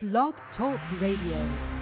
Blog Talk Radio.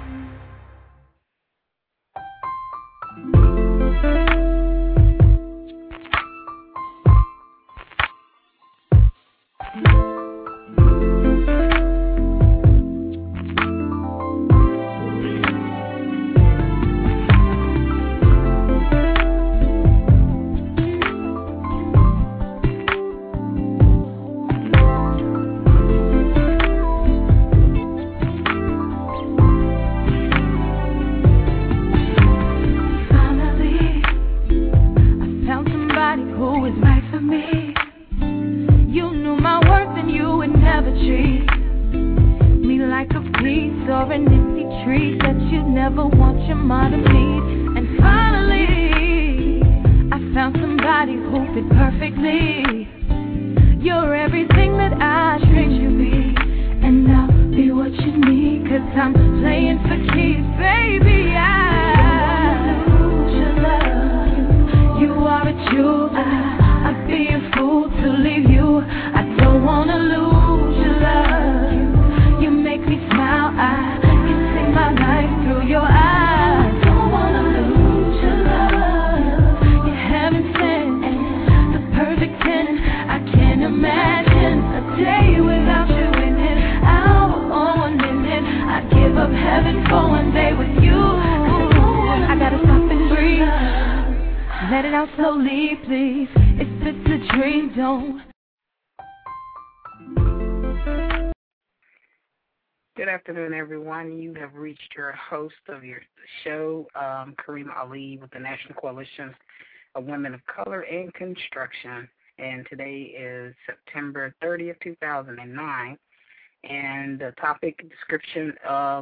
Good afternoon, everyone. You have reached your host of your show, Karima Ali, with the National Coalition of Women of Color in Construction. And today is September 30th, 2009. And the topic description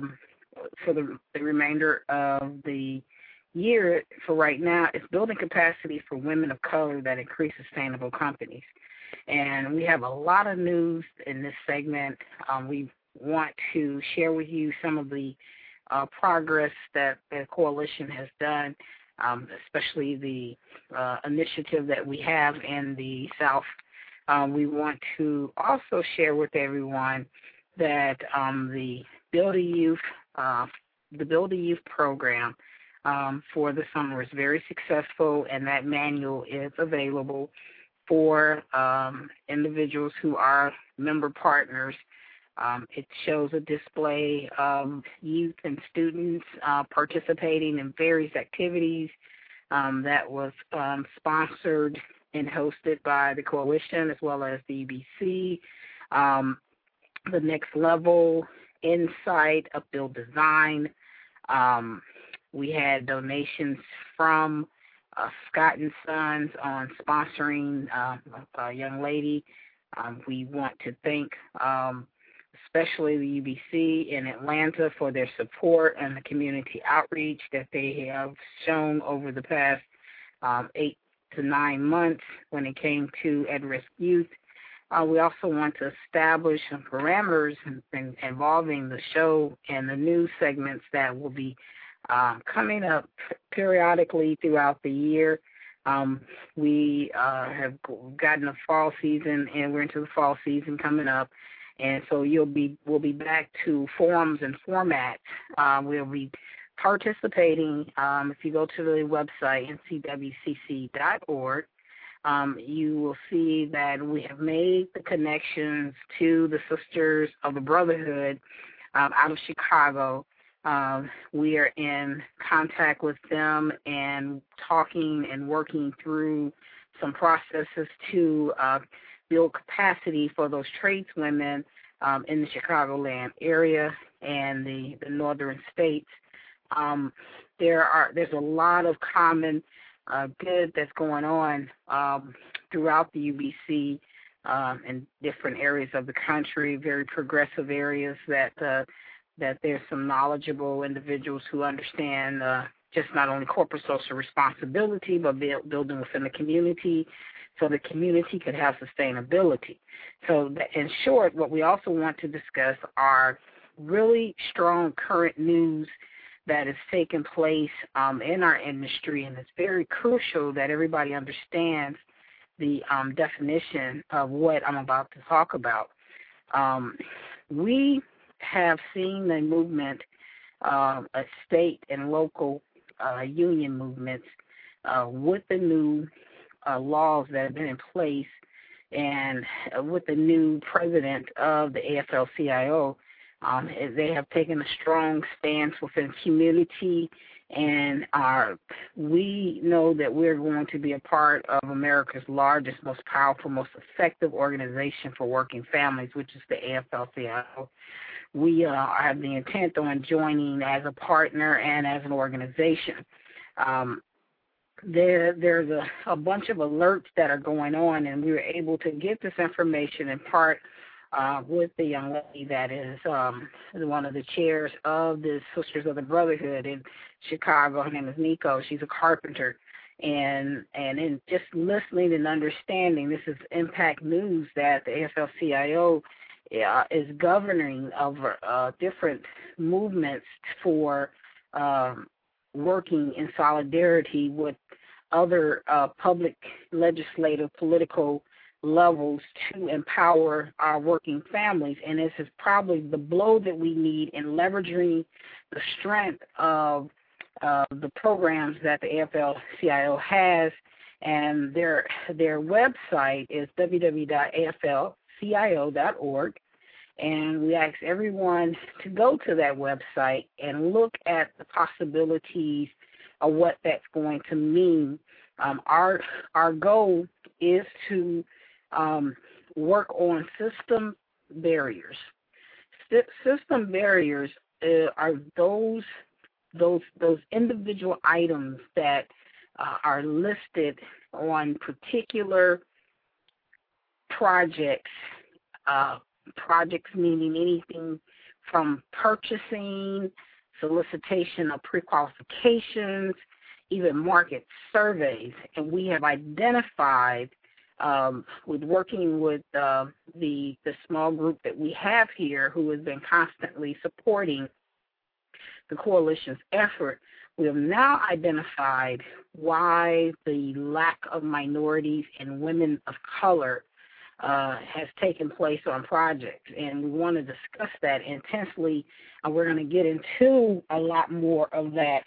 for the remainder of the year for right now is building capacity for women of color that increase sustainable companies. And we have a lot of news in this segment. We want to share with you some of the progress that the coalition has done, especially the initiative that we have in the South. We want to also share with everyone that the Build a Youth program for the summer is very successful, and that manual is available for individuals who are member partners. It shows a display of youth and students participating in various activities that was sponsored and hosted by the coalition as well as the UBC. The Next Level, Insight, Upbuild Design. We had donations from Scott and Sons on sponsoring a young lady. We want to thank especially the UBC in Atlanta for their support and the community outreach that they have shown over the past 8 to 9 months when it came to at-risk youth. We also want to establish some parameters involving the show and the news segments that will be coming up periodically throughout the year. We have gotten a fall season, and we're into the fall season coming up. And so we'll be back to forums and formats. We'll be participating. If you go to the website, ncwcc.org, you will see that we have made the connections to the Sisters of the Brotherhood out of Chicago. We are in contact with them and talking and working through some processes to build capacity for those tradeswomen in the Chicagoland area and the northern states. There's a lot of common good that's going on throughout the UBC in different areas of the country, very progressive areas that there's some knowledgeable individuals who understand just not only corporate social responsibility, but building within the community, so the community could have sustainability. So in short, what we also want to discuss are really strong current news that is taking place in our industry, and it's very crucial that everybody understands the definition of what I'm about to talk about. We have seen the movement, state and local union movements with the new laws that have been in place, and with the new president of the AFL-CIO, they have taken a strong stance within community, and we know that we're going to be a part of America's largest, most powerful, most effective organization for working families, which is the AFL-CIO. We have the intent on joining as a partner and as an organization. There's a bunch of alerts that are going on, and we were able to get this information in part with the young lady that is one of the chairs of the Sisters of the Brotherhood in Chicago. Her name is Nico. She's a carpenter. And in just listening and understanding, this is Impact News, that the AFL-CIO is governing over different movements for working in solidarity with other public, legislative, political levels to empower our working families. And this is probably the blow that we need in leveraging the strength of the programs that the AFL-CIO has. And their website is www.aflcio.org. And we ask everyone to go to that website and look at the possibilities of what that's going to mean. Our goal is to work on system barriers. System barriers are those individual items that are listed on particular projects. Projects meaning anything from purchasing, solicitation of pre-qualifications, even market surveys. And we have identified, with working with the small group that we have here, who has been constantly supporting the coalition's effort, we have now identified why the lack of minorities and women of color has taken place on projects, and we want to discuss that intensely. And we're going to get into a lot more of that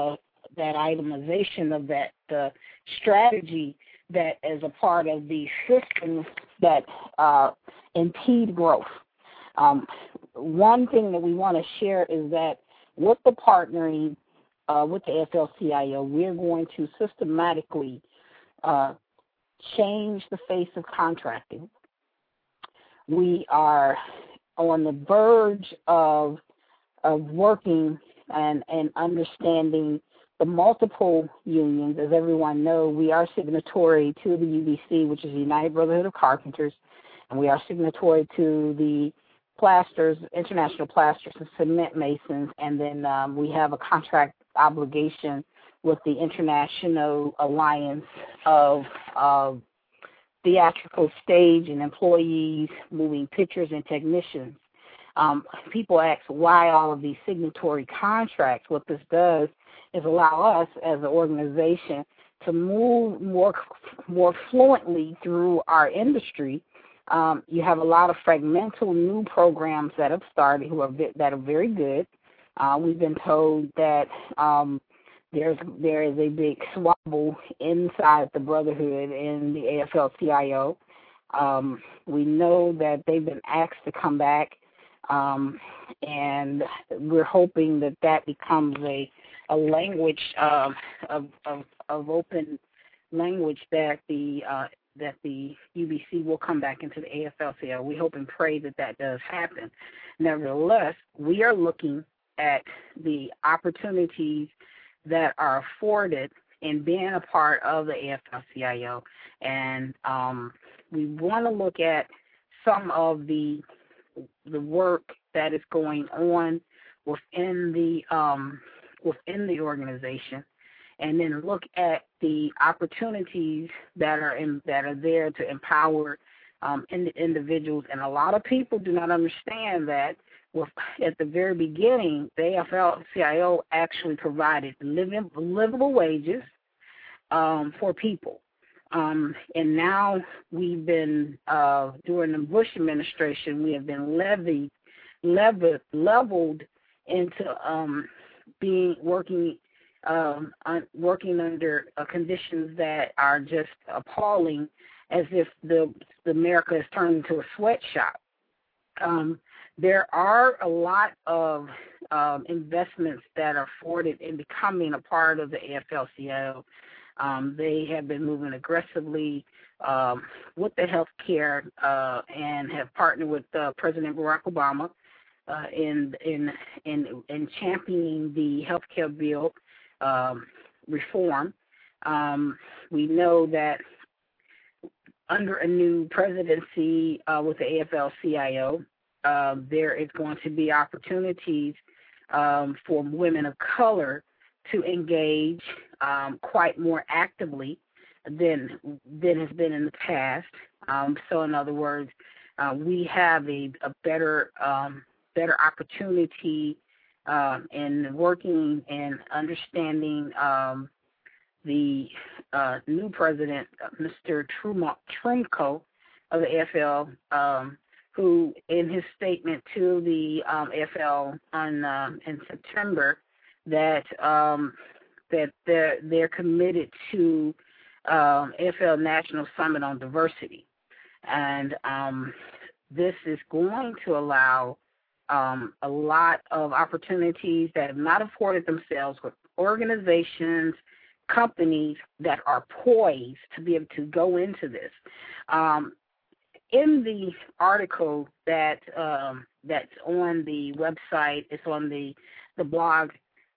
itemization of that strategy that is a part of the systems that impede growth. One thing that we want to share is that with the partnering with the AFL-CIO, we're going to systematically change the face of contracting. We are on the verge of working and understanding the multiple unions. As everyone knows, we are signatory to the UBC, which is the United Brotherhood of Carpenters, and we are signatory to the Plasters, International Plasters and Cement Masons, and then we have a contract obligation with the International Alliance of Theatrical Stage and Employees, Moving Pictures, and Technicians. People ask why all of these signatory contracts. What this does is allow us as an organization to move more fluently through our industry. You have a lot of fragmental new programs that have started that are very good. We've been told that there is a big squabble inside the Brotherhood in the AFL-CIO. We know that they've been asked to come back, and we're hoping that becomes a language of open language that the UBC will come back into the AFL-CIO. We hope and pray that does happen. Nevertheless, we are looking at the opportunities that are afforded in being a part of the AFL-CIO, and we want to look at some of the work that is going on within the organization, and then look at the opportunities that are there to empower individuals. And a lot of people do not understand that at the very beginning, the AFL-CIO actually provided livable wages for people. And now we've been, during the Bush administration, we have been levied leveled into working under conditions that are just appalling, as if the America has turned into a sweatshop. There are a lot of investments that are afforded in becoming a part of the AFL-CIO. They have been moving aggressively with the health care and have partnered with President Barack Obama in championing the health care bill reform. We know that under a new presidency with the AFL-CIO, there is going to be opportunities for women of color to engage quite more actively than has been in the past. So, in other words, we have a better opportunity in working and understanding the new president, Mr. Trumko of the AFL, who, in his statement to the AFL in September, that they're committed to AFL National Summit on Diversity, and this is going to allow a lot of opportunities that have not afforded themselves with organizations, companies that are poised to be able to go into this. In the article that's on the website, it's on the blog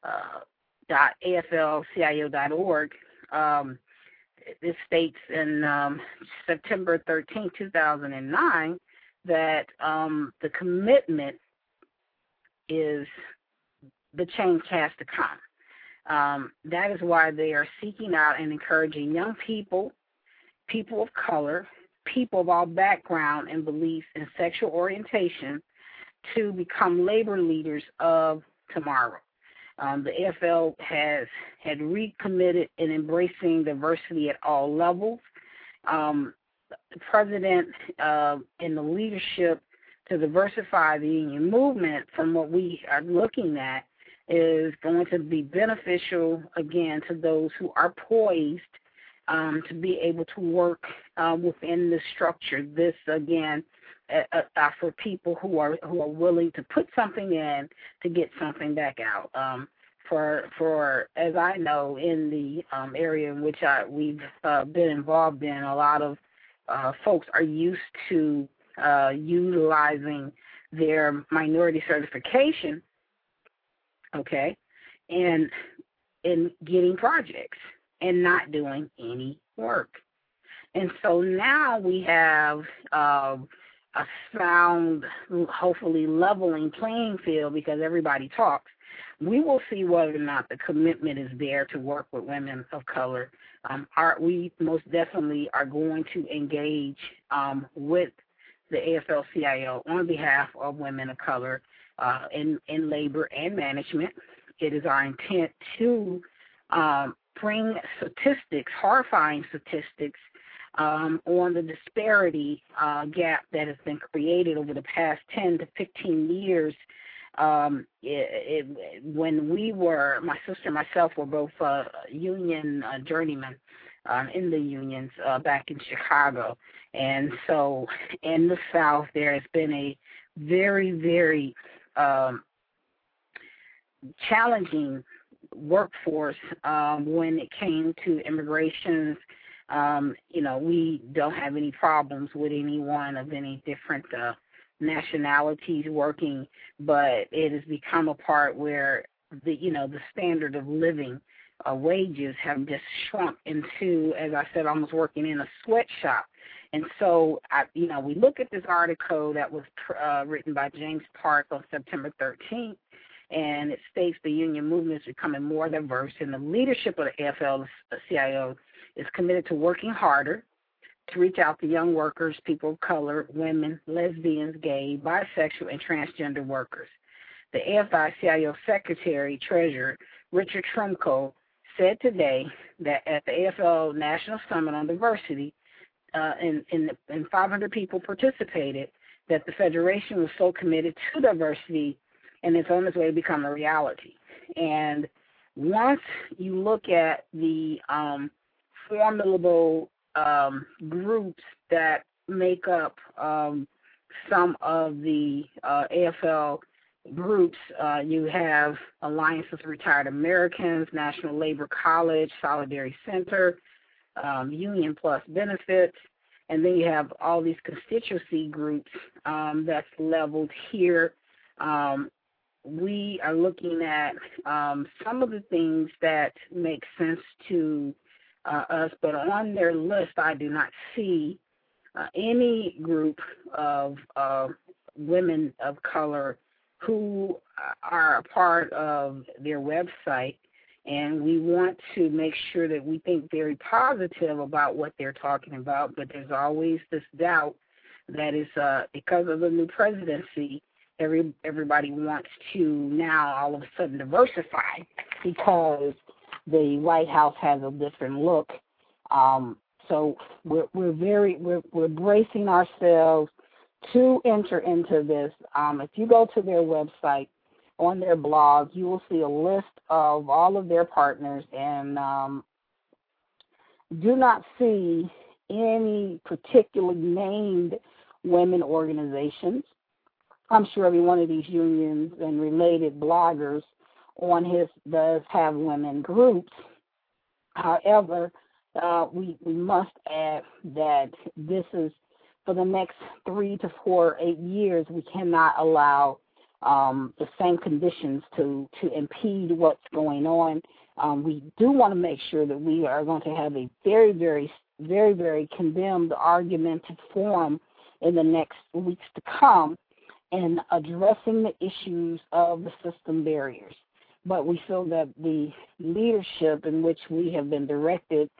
.aflcio.org. It states in September 13, 2009, that the commitment is the change has to come. That is why they are seeking out and encouraging young people, people of color, people of all background and beliefs and sexual orientation to become labor leaders of tomorrow. The AFL had recommitted in embracing diversity at all levels. The president and the leadership to diversify the union movement, from what we are looking at, is going to be beneficial, again, to those who are poised to be able to work within the structure. This, again, for people who are willing to put something in to get something back out. For as I know, in the area in which we've been involved in, a lot of folks are used to utilizing their minority certification, okay, and in getting projects and not doing any work. And so now we have a sound, hopefully leveling playing field, because everybody talks. We will see whether or not the commitment is there to work with women of color. We most definitely are going to engage with the AFL-CIO on behalf of women of color in labor and management. It is our intent to bring statistics, horrifying statistics, on the disparity gap that has been created over the past 10 to 15 years. When we were, my sister and myself were both union journeymen in the unions back in Chicago. And so in the South, there has been a very, very challenging workforce when it came to immigration. We don't have any problems with anyone of any different nationalities working, but it has become a part where the standard of living wages have just shrunk into, as I said, almost working in a sweatshop. And so, we look at this article that was written by James Park on September 13th, and it states the union movement is becoming more diverse, and the leadership of the AFL-CIO is committed to working harder to reach out to young workers, people of color, women, lesbians, gay, bisexual, and transgender workers. The AFL-CIO Secretary Treasurer Richard Trumko said today that at the AFL National Summit on Diversity, and 500 people participated, that the Federation was so committed to diversity, and it's on its way to become a reality. And once you look at the formidable groups that make up some of the AFL groups, you have Alliance of Retired Americans, National Labor College, Solidarity Center, Union Plus Benefits, and then you have all these constituency groups that's leveled here. We are looking at some of the things that make sense to us, but on their list I do not see any group of women of color who are a part of their website, and we want to make sure that we think very positive about what they're talking about, but there's always this doubt that is because of the new presidency, everybody wants to now all of a sudden diversify because the White House has a different look. So we're bracing ourselves to enter into this. If you go to their website, on their blog, you will see a list of all of their partners, and do not see any particularly named women organizations. I'm sure every one of these unions and related bloggers on his does have women groups. However, we must add that this is for the next 3 to 4, 8 years. We cannot allow the same conditions to impede what's going on. We do want to make sure that we are going to have a very, very, very, very condemned argumentative forum in the next weeks to come in addressing the issues of the system barriers. But we feel that the leadership in which we have been directed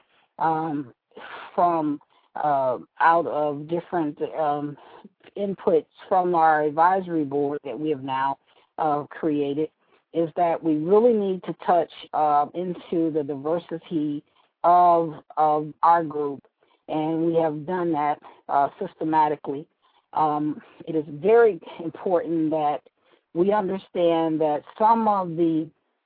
from out of different inputs from our advisory board that we have now created is that we really need to touch into the diversity of our group, and we have done that systematically. It is very important that we understand that some of the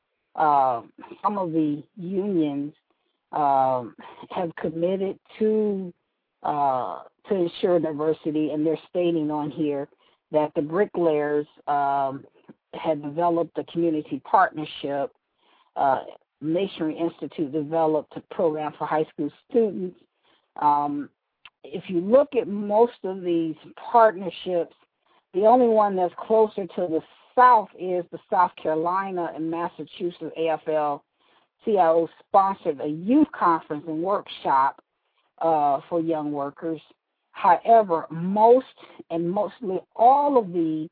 unions have committed to ensure diversity, and they're stating on here that the bricklayers had developed a community partnership. Masonry Institute developed a program for high school students. If you look at most of these partnerships, the only one that's closer to the South is the South Carolina and Massachusetts AFL-CIO sponsored a youth conference and workshop for young workers. However, mostly all of the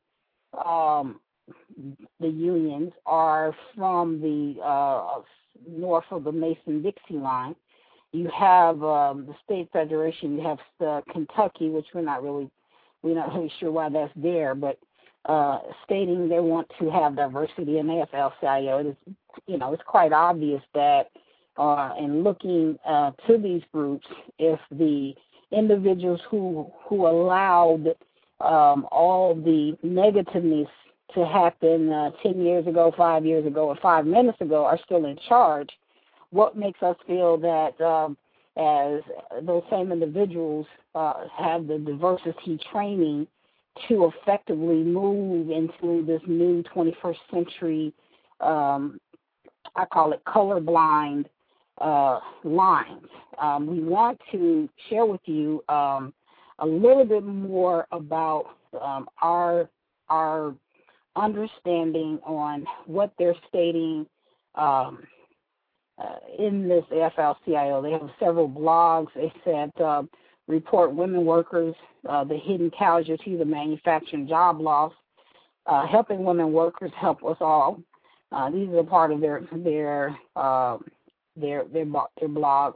unions are from the north of the Mason-Dixie line. You have the state federation. You have Kentucky, which we're not really sure why that's there, but stating they want to have diversity in AFL-CIO. It is, it's quite obvious that in looking to these groups, if the individuals who allowed all the negativeness to happen 10 years ago, 5 years ago, or 5 minutes ago are still in charge, what makes us feel that as those same individuals have the diversity training to effectively move into this new 21st century, I call it colorblind lines. We want to share with you a little bit more about our understanding on what they're stating in this AFL-CIO. They have several blogs. They said report women workers, the hidden casualties of manufacturing job loss, helping women workers help us all. These are part of their blogs.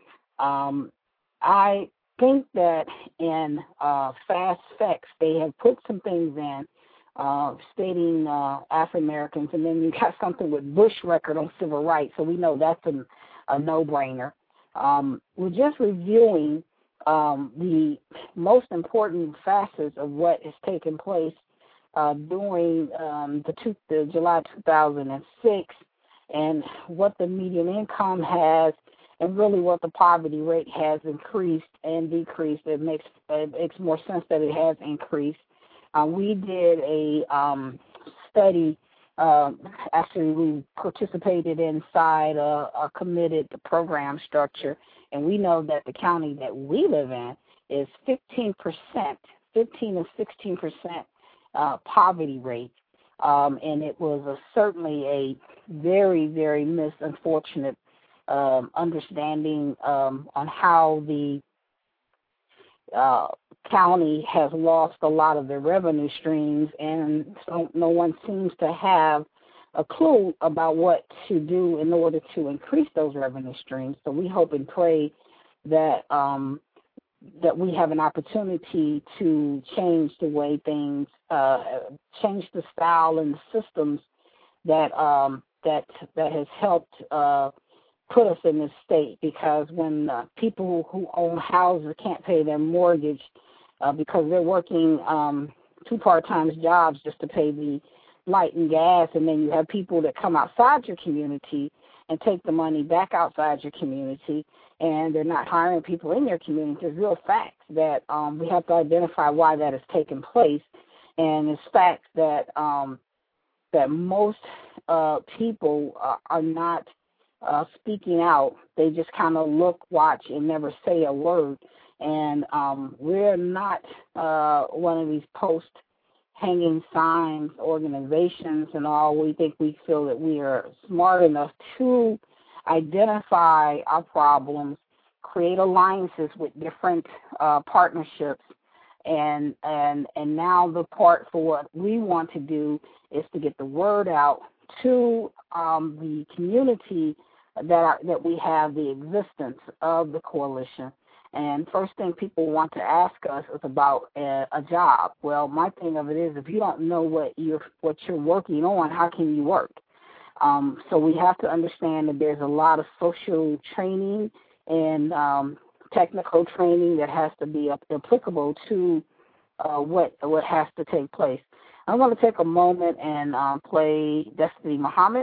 I think that in Fast Facts they have put some things in stating African Americans, and then you got something with Bush record on civil rights, so we know that's a no-brainer. We're just reviewing the most important facets of what has taken place during the July 2006, and what the median income has, and really what the poverty rate has increased and decreased. It makes more sense that it has increased. We did a study. Actually, we participated inside a committed program structure, and we know that the county that we live in is 15% to 16% poverty rate, and it was certainly a very, very unfortunate understanding on how the county has lost a lot of their revenue streams, and so no one seems to have a clue about what to do in order to increase those revenue streams. So we hope and pray that that we have an opportunity to change the way things, change the style and the systems that that has helped put us in this state. Because when people who own houses can't pay their mortgage because they're working 2 part-time jobs just to pay the light and gas, and then you have people that come outside your community and take the money back outside your community, and they're not hiring people in your community. There's real facts that we have to identify why that has taken place, and it's facts that that most people are not speaking out. They just kind of look, watch, and never say a word. And we're not one of these post-hanging signs organizations and all. We feel that we are smart enough to identify our problems, create alliances with different partnerships, and now the part for what we want to do is to get the word out to the community that we have the existence of the coalition. And first thing people want to ask us is about a job. Well, my thing of it is, if you don't know what you're working on, how can you work? So we have to understand that there's a lot of social training and technical training that has to be applicable to what has to take place. I want to take a moment and play Destiny Muhammad.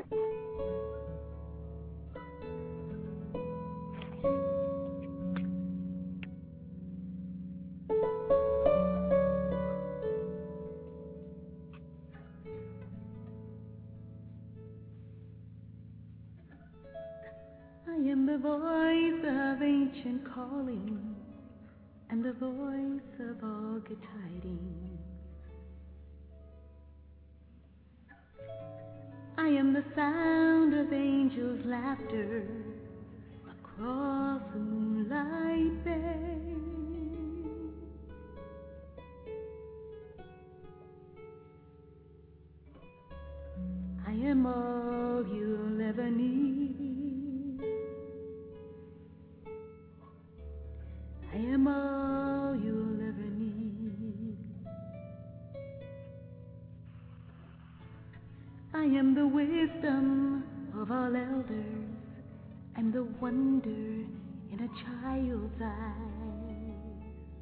I am the voice of ancient calling, and the voice of all good tidings. I am the sound of angels' laughter across the moonlight bay. I am all you'll ever need. I am all you'll ever need. I am the wisdom of all elders, and the wonder in a child's eyes.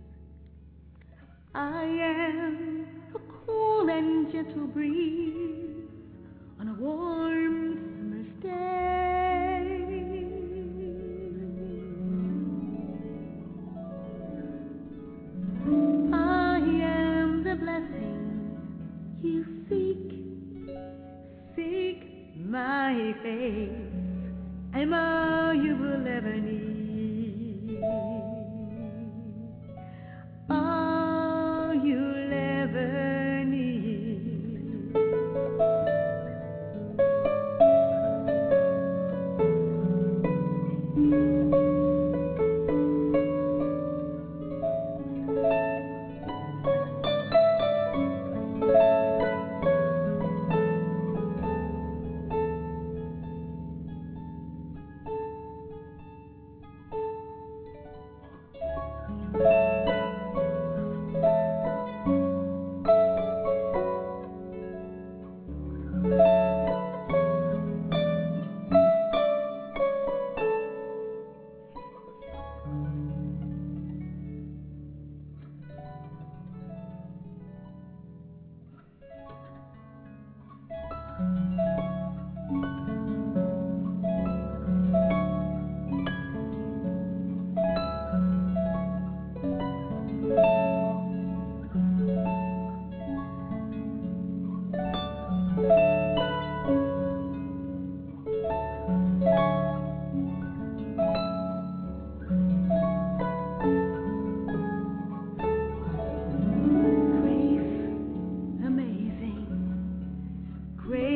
I am a cool and gentle breeze on a warm summer's day. I am the blessing you seek my face. I'm all you will ever need. All you'll ever need.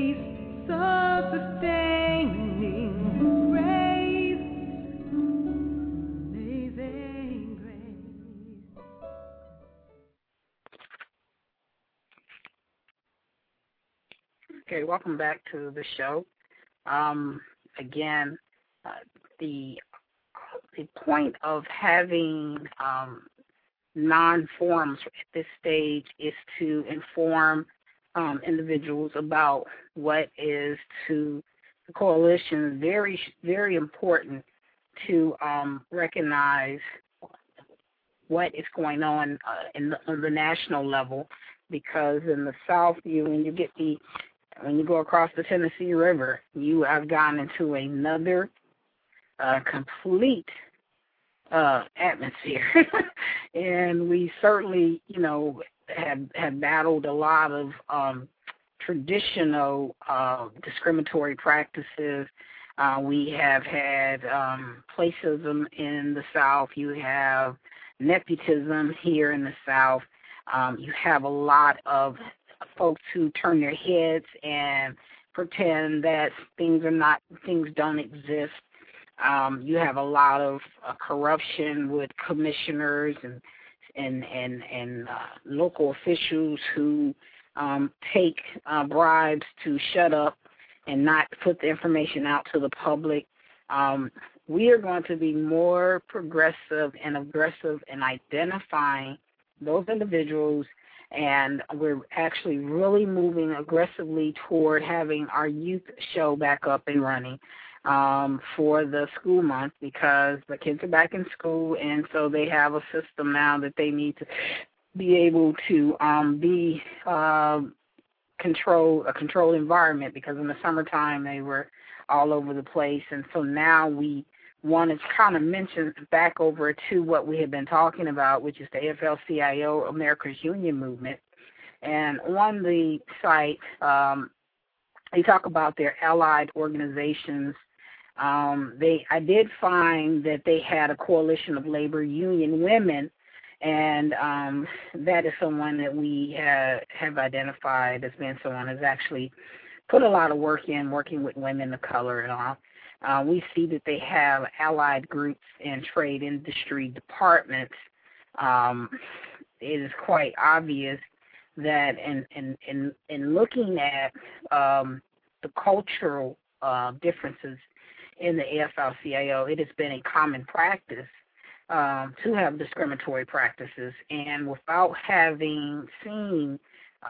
sustaining grace, amazing grace. Okay, welcome back to the show. Again, the point of having non-forums at this stage is to inform individuals about what is to the coalition very, very important to recognize what is going on on the national level, because in the South, when you go across the Tennessee River, you have gone into another complete atmosphere, and we certainly, have battled a lot of traditional discriminatory practices. We have had placism in the South. You have nepotism here in the South. You have a lot of folks who turn their heads and pretend that things don't exist. You have a lot of corruption with commissioners and local officials who take bribes to shut up and not put the information out to the public. We are going to be more progressive and aggressive in identifying those individuals, and we're actually really moving aggressively toward having our youth show back up and running for the school month, because the kids are back in school, and so they have a system now that they need to be able to be a controlled environment, because in the summertime they were all over the place. And so now we want to kind of mention back over to what we have been talking about, which is the AFL-CIO America's Union Movement. And on the site, they talk about their allied organizations. I did find that they had a coalition of labor union women, and that is someone that we have identified as being someone who's actually put a lot of work in working with women of color and all. We see that they have allied groups and trade industry departments. It is quite obvious that in looking at the cultural differences in the AFL-CIO, it has been a common practice to have discriminatory practices, and without having seen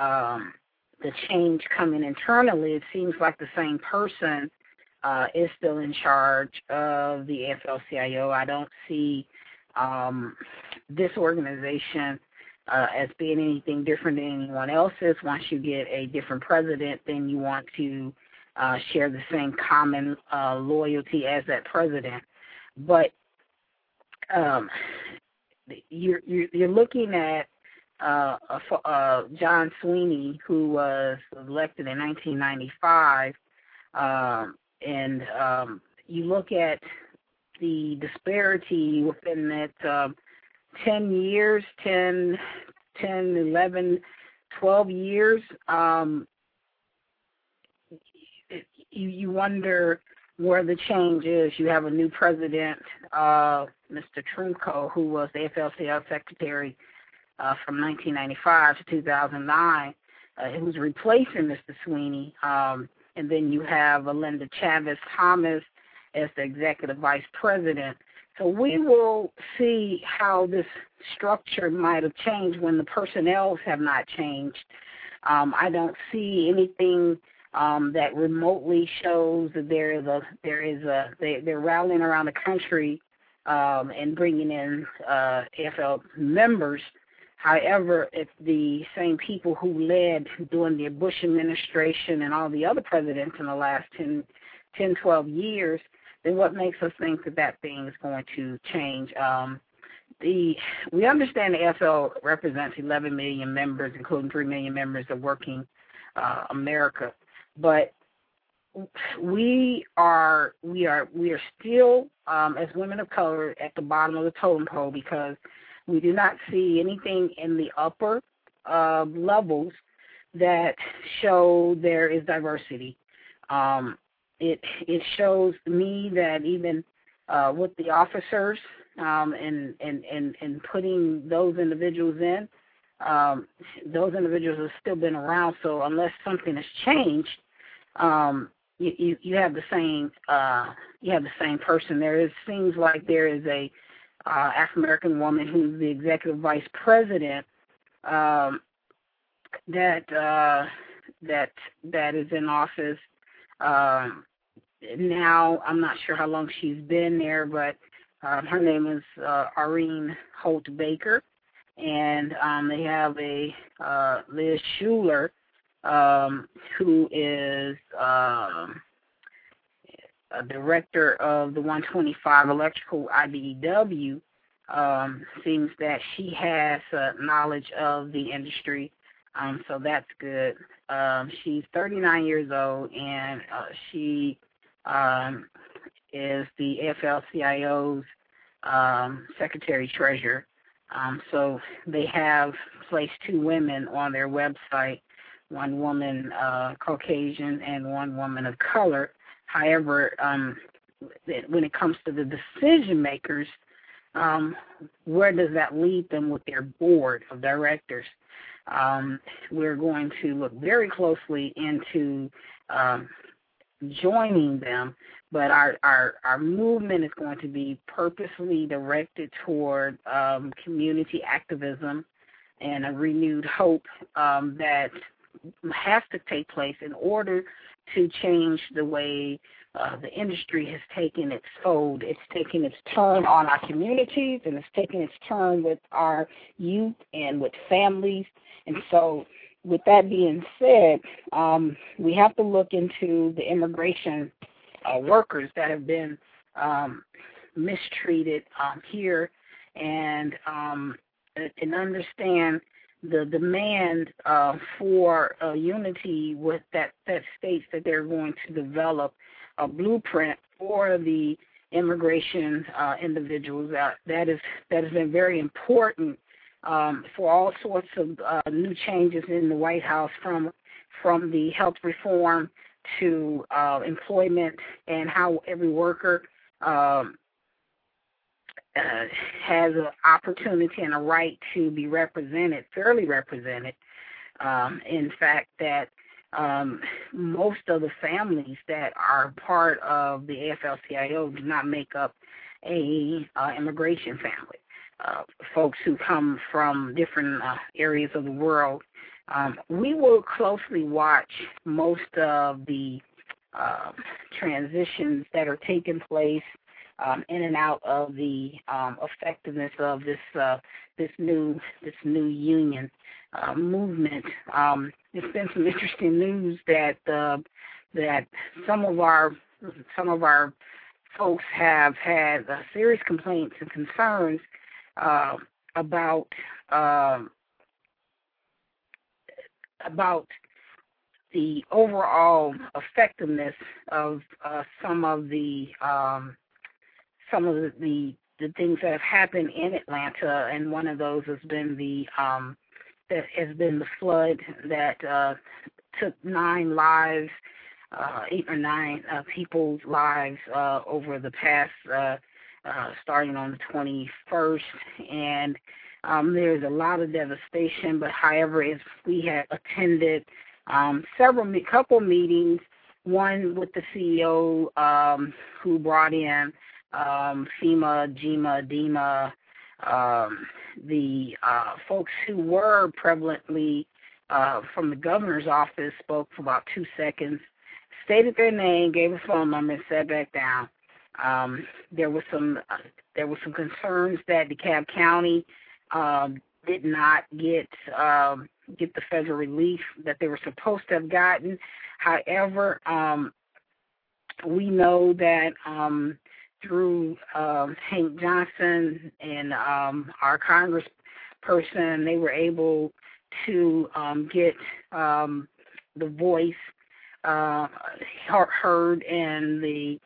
the change coming internally, it seems like the same person is still in charge of the AFL-CIO. I don't see this organization as being anything different than anyone else's. Once you get a different president, then you want to share the same common loyalty as that president. But you're looking at John Sweeney, who was elected in 1995, and you look at the disparity within that 10 years, 10, 11, 12 years, you wonder where the change is. You have a new president, Mr. Trumko, who was the AFL-CIO secretary from 1995 to 2009, who's replacing Mr. Sweeney. And then you have Linda Chavez Thomas as the executive vice president. So we will see how this structure might have changed when the personnel have not changed. I don't see anything that remotely shows that they're rallying around the country and bringing in AFL members. However, if the same people who led during the Bush administration and all the other presidents in the last 10, 12 years, then what makes us think that thing is going to change? We understand the AFL represents 11 million members, including 3 million members of working America, but we are still, as women of color, at the bottom of the totem pole, because we do not see anything in the upper levels that show there is diversity. It shows me that even with the officers and putting those individuals in, those individuals have still been around. So unless something has changed, you have the same person. Seems like there is a African American woman who's the executive vice president that is in office now. I'm not sure how long she's been there, but her name is Irene Holt Baker, and they have a Liz Shuler, who is a director of the 125 Electrical IBEW. Seems that she has knowledge of the industry, so that's good. She's 39 years old, and she is the AFL-CIO's secretary-treasurer. So they have placed two women on their website, one woman Caucasian and one woman of color. However, when it comes to the decision makers, where does that leave them with their board of directors? We're going to look very closely into joining them, but our movement is going to be purposely directed toward community activism and a renewed hope that has to take place in order to change the way the industry has taken its fold. It's taken its turn on our communities, and it's taken its turn with our youth and with families. And so with that being said, we have to look into the immigration workers that have been mistreated here and understand the demand for unity with that states that they're going to develop a blueprint for the immigration individuals. That has been very important for all sorts of new changes in the White House, from the health reform to employment, and how every worker has an opportunity and a right to be represented, fairly represented. In fact, that most of the families that are part of the AFL-CIO do not make up a immigration family. Folks who come from different areas of the world. We will closely watch most of the transitions that are taking place in and out of the effectiveness of this new union movement. There's been some interesting news that some of our folks have had serious complaints and concerns about the overall effectiveness of some of the things that have happened in Atlanta, and one of those has been the flood that took 9 lives, 8 or 9 people's lives over the past, starting on the 21st, and there's a lot of devastation. But however, if we had attended couple meetings, one with the CEO who brought in FEMA, GEMA, DEMA, the folks who were prevalently from the governor's office, spoke for about 2 seconds, stated their name, gave a phone number, and sat back down. There were some concerns that DeKalb County did not get the federal relief that they were supposed to have gotten. However, we know that through Hank Johnson and our congressperson, they were able to get the voice heard, and the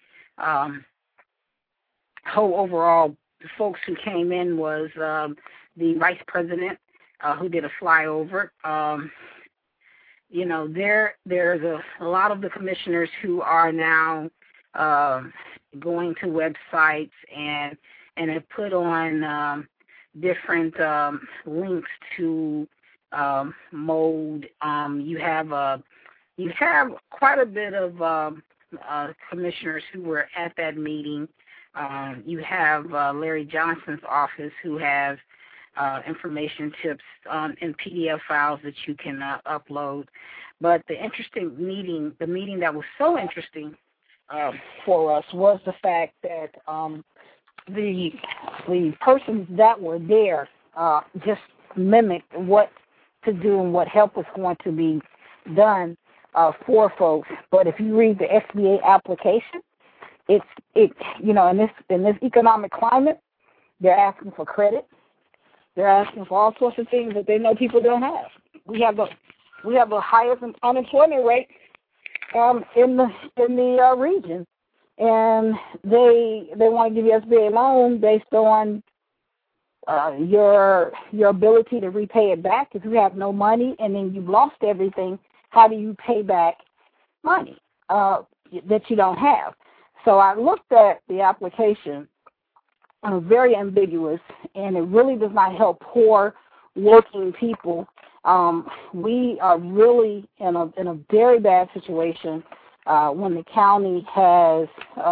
whole overall folks who came in was the vice president who did a flyover. there's a lot of the commissioners who are now going to websites and have put on different links to mold. You have quite a bit of commissioners who were at that meeting. You have Larry Johnson's office, who has information tips in PDF files that you can upload. But the meeting that was so interesting for us was the fact that the persons that were there just mimicked what to do and what help was going to be done for folks. But if you read the SBA application, in this economic climate, they're asking for credit. They're asking for all sorts of things that they know people don't have. We have the highest unemployment rate in the region, and they want to give you SBA loan based on your ability to repay it back. If you have no money and then you've lost everything, how do you pay back money that you don't have? So I looked at the application. Very ambiguous, and it really does not help poor working people. We are really in a very bad situation when the county has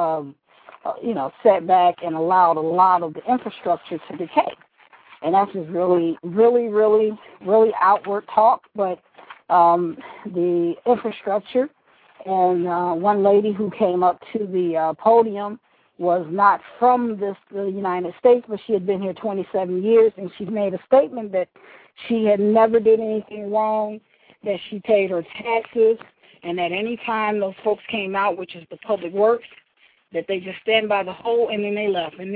set back and allowed a lot of the infrastructure to decay. And that's just really, really, really, really outward talk. But the infrastructure, and one lady who came up to the podium was not from the United States, but she had been here 27 years, and she made a statement that she had never did anything wrong, that she paid her taxes, and that any time those folks came out, which is the public works, that they just stand by the hole and then they left. And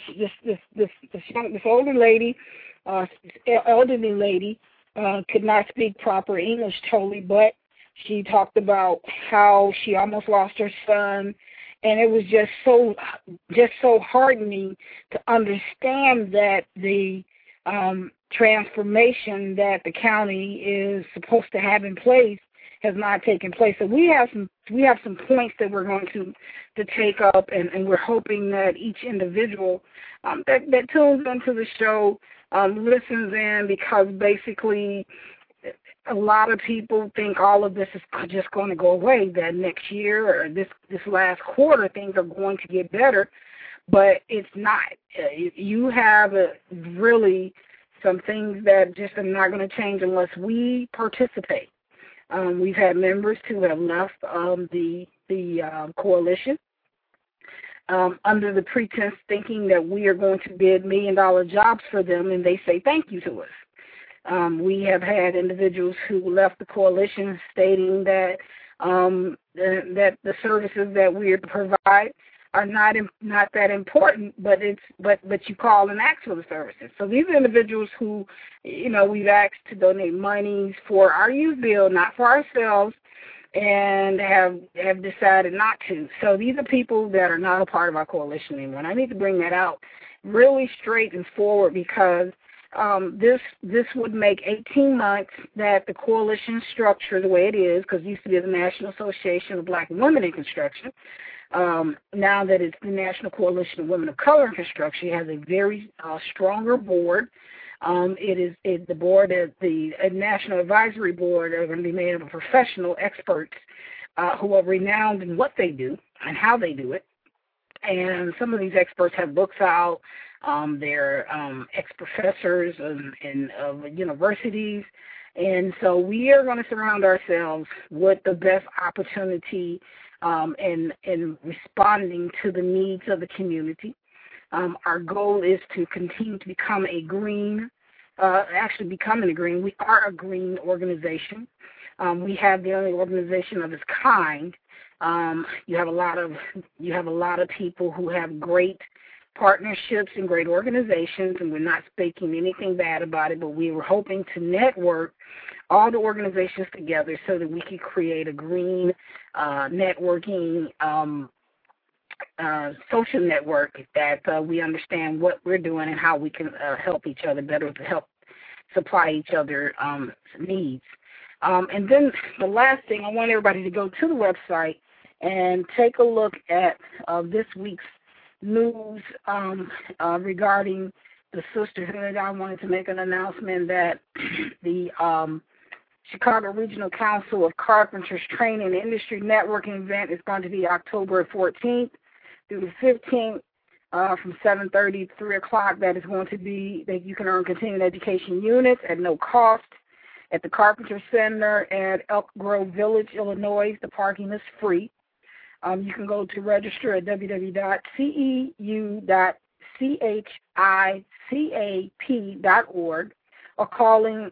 this older lady, elderly lady, could not speak proper English totally, but she talked about how she almost lost her son. And it was just so hardening to understand that the transformation that the county is supposed to have in place has not taken place. So we have some points that we're going to take up, and we're hoping that each individual that tunes into the show listens in, because basically a lot of people think all of this is just going to go away, that next year or this last quarter things are going to get better, but it's not. You have really some things that just are not going to change unless we participate. We've had members who have left the coalition under the pretense thinking that we are going to bid $1 million jobs for them, and they say thank you to us. We have had individuals who left the coalition stating that that the services that we provide are not that important, but you call and ask for the services. So these are individuals who, we've asked to donate monies for our youth bill, not for ourselves, and have decided not to. So these are people that are not a part of our coalition anymore. And I need to bring that out really straight and forward, because this would make 18 months that the coalition structure the way it is, because it used to be the National Association of Black Women in Construction. Now that it's the National Coalition of Women of Color in Construction, it has a very stronger board. The board, the National Advisory Board, are going to be made up of professional experts who are renowned in what they do and how they do it. And some of these experts have books out. They're ex-professors of universities. And so we are going to surround ourselves with the best opportunity in responding to the needs of the community. Our goal is to continue to become a green, becoming a green. We are a green organization. We have the only organization of its kind. You have a lot of people who have great partnerships and great organizations, and we're not speaking anything bad about it, but we were hoping to network all the organizations together so that we could create a green networking social network that we understand what we're doing and how we can help each other better, to help supply each other needs. And then the last thing, I want everybody to go to the website and take a look at this week's news regarding the sisterhood. I wanted to make an announcement that the Chicago Regional Council of Carpenters Training and Industry Networking event is going to be October 14th through the 15th from 7:30 to 3 o'clock. That is going to be that you can earn continuing education units at no cost at the Carpenter Center at Elk Grove Village, Illinois. The parking is free. You can go to register at www.ceu.chicap.org or calling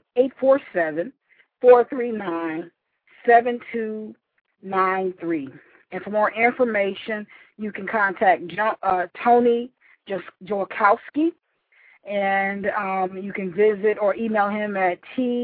847-439-7293. And for more information, you can contact Tony Jolkowski, and you can visit or email him at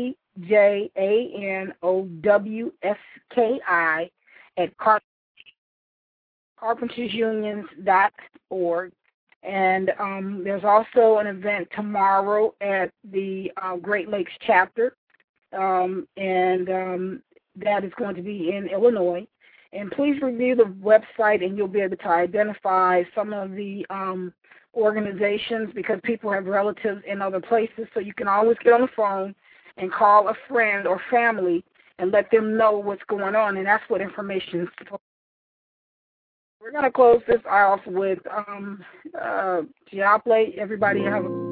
tjanowski@carpentersunions.org. And there's also an event tomorrow at the Great Lakes chapter, and that is going to be in Illinois. And please review the website, and you'll be able to identify some of the organizations, because people have relatives in other places. So you can always get on the phone and call a friend or family and let them know what's going on, and that's what information is for. We're going to close this off with Giaple. Everybody have a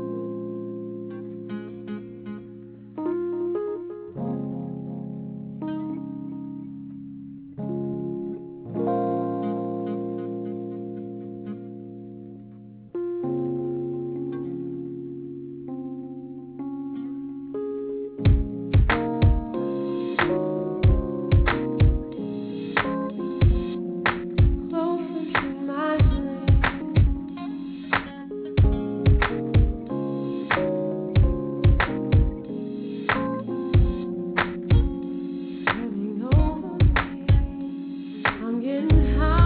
I'm getting high.